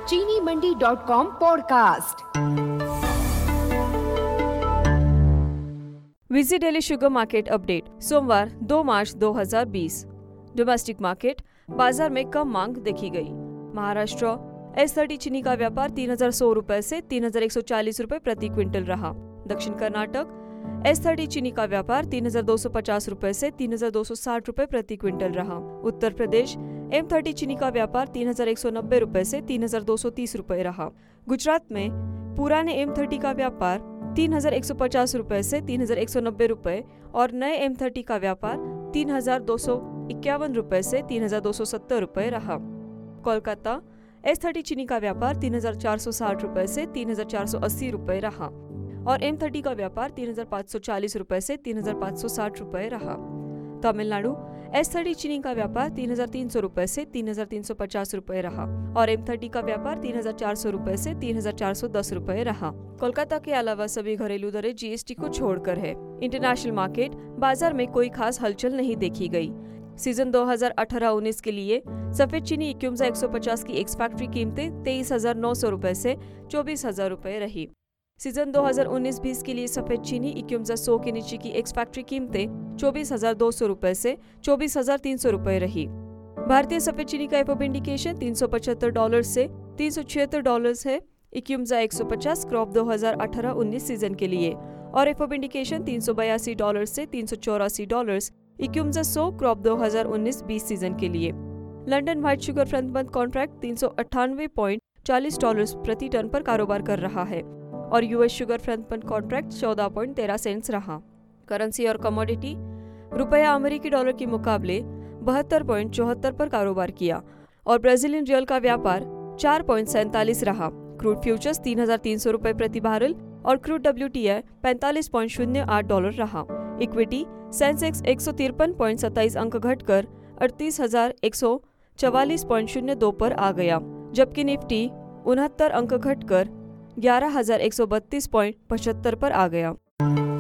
चीनी मंडी.com podcast. Visit daily sugar market update सोमवार 2 मार्च 2020। डोमेस्टिक मार्केट बाजार में कम मांग देखी गई। महाराष्ट्र S30 चीनी का व्यापार 3,100 रुपए से 3,140 रुपए प्रति क्विंटल रहा। दक्षिण कर्नाटक S30 चीनी का व्यापार 3,250 रुपए से 3,260 रुपए प्रति क्विंटल रहा। उत्तर प्रदेश M30 चीनी का व्यापार 3,190 रुपए से 3,230 रुपए रहा। गुजरात में पुराने M30 का व्यापार 3,150 रुपए से 3,190 रुपए और नए M30 का व्यापार 3,251 रुपए से 3,270 रुपए रहा। कोलकाता S30 चीनी का व्यापार 3,460 रुपए से 3,480 रुपए रहा और M30 का व्यापार 3,540 रुपए से 3,560 रुपए रहा। तमिलनाडु S30 चीनी का व्यापार 3,300 रुपए से 3,350 रुपए रहा और M30 का व्यापार 3,400 रुपए से 3,410 रुपए रहा। कोलकाता के अलावा सभी घरेलू दरें GST को छोड़कर है। इंटरनेशनल मार्केट बाजार में कोई खास हलचल नहीं देखी गई। सीजन 2018-19 के लिए सफेद चीनी इक्यूम्जा 150 की एक्स फैक्ट्री कीमतें 23,900 रुपए से 24,000 रुपए रही। सीजन 2019-20 के लिए सफेद चीनी इक्यूम्जा 100 के नीचे की एक्स फैक्ट्री कीमतें 24,200 रुपए से 24,300 रुपए रही। भारतीय सफेद चीनी का FOB इंडिकेशन $375 से $376 है। इक्यूम्जा 150 क्रॉप 2018-19 सीजन के लिए और FOB इंडिकेशन $382 से $384। इक्यूम्जा 100 क्रॉप 2019-20 सीजन के लिए। London white sugar front month contract $398.40 प्रति टन पर कारोबार कर रहा है और US sugar front month contract 14.13 cents रहा। करेंसी और कमोडिटी रुपया अमेरिकी डॉलर के मुकाबले 72.74 पर कारोबार किया और ब्राजीलियन रियल का व्यापार 4.47 रहा। क्रूड फ्यूचर्स 3,300 रुपए प्रति बैरल और क्रूड WTI $45.08 रहा। इक्विटी सेंसेक्स 153.27 अंक घटकर 38,144.02 पर आ गया, जबकि निफ्टी 69 अंक घटकर 11,132.75 पर आ गया।